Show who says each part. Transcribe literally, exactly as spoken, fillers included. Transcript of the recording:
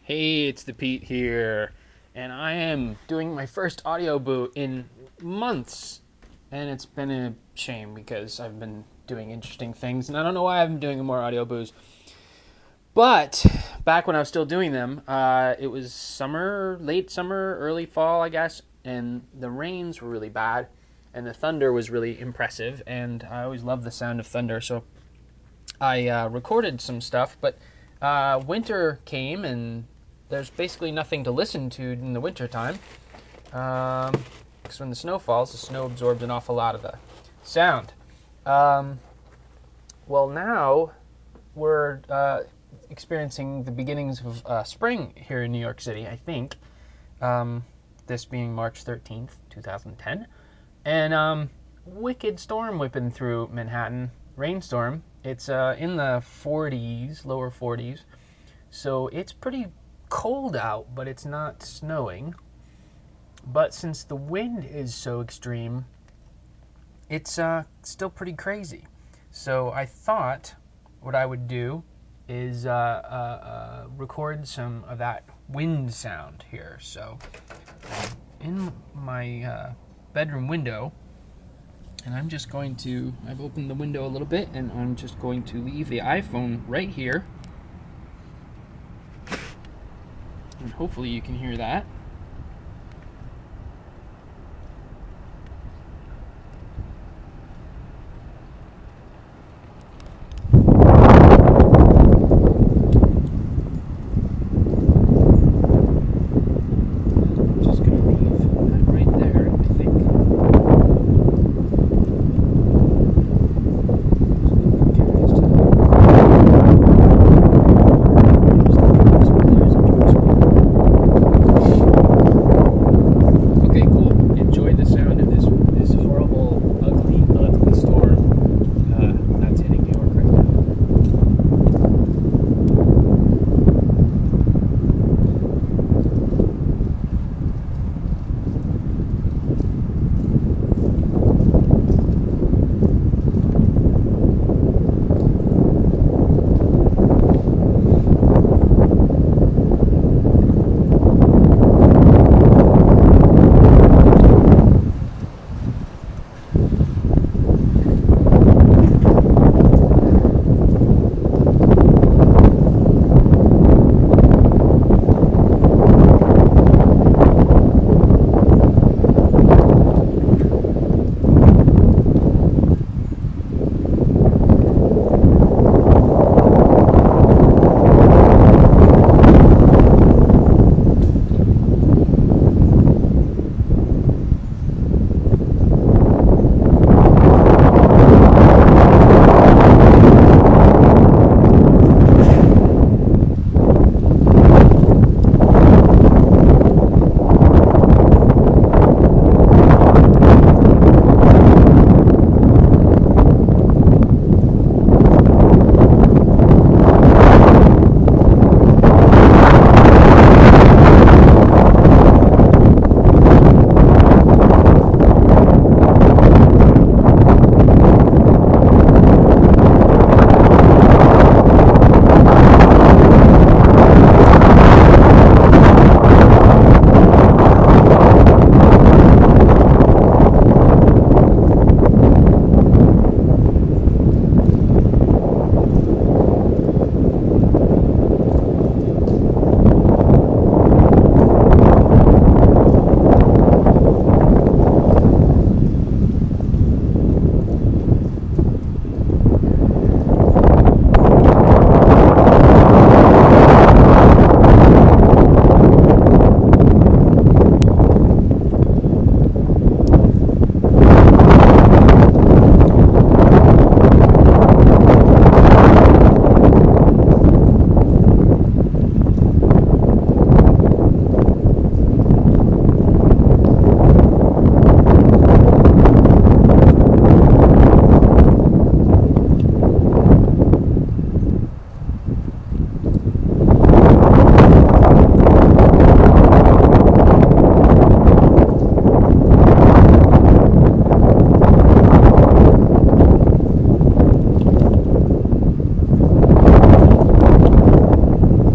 Speaker 1: Hey, it's the Pete here, and I am doing my first audio boo in months, and it's been a shame because I've been doing interesting things, and I don't know why I've been doing more audio boos. But back when I was still doing them, uh, it was summer, late summer, early fall, I guess, and the rains were really bad, and the thunder was really impressive, and I always love the sound of thunder, so I uh, recorded some stuff, but uh, winter came and there's basically nothing to listen to in the winter time. Um, because when the snow falls, the snow absorbs an awful lot of the sound. Um, well, now we're uh, experiencing the beginnings of uh, spring here in New York City, I think. Um, this being March thirteenth, twenty ten. And um, wicked storm whipping through Manhattan. Rainstorm. It's uh, in the forties, lower forties. So it's pretty cold out, but it's not snowing. But since the wind is so extreme, it's uh, still pretty crazy. So I thought what I would do is uh, uh, uh, record some of that wind sound here. So in my uh, bedroom window, and I'm just going to, I've opened the window a little bit, and I'm just going to leave the iPhone right here. And hopefully you can hear that.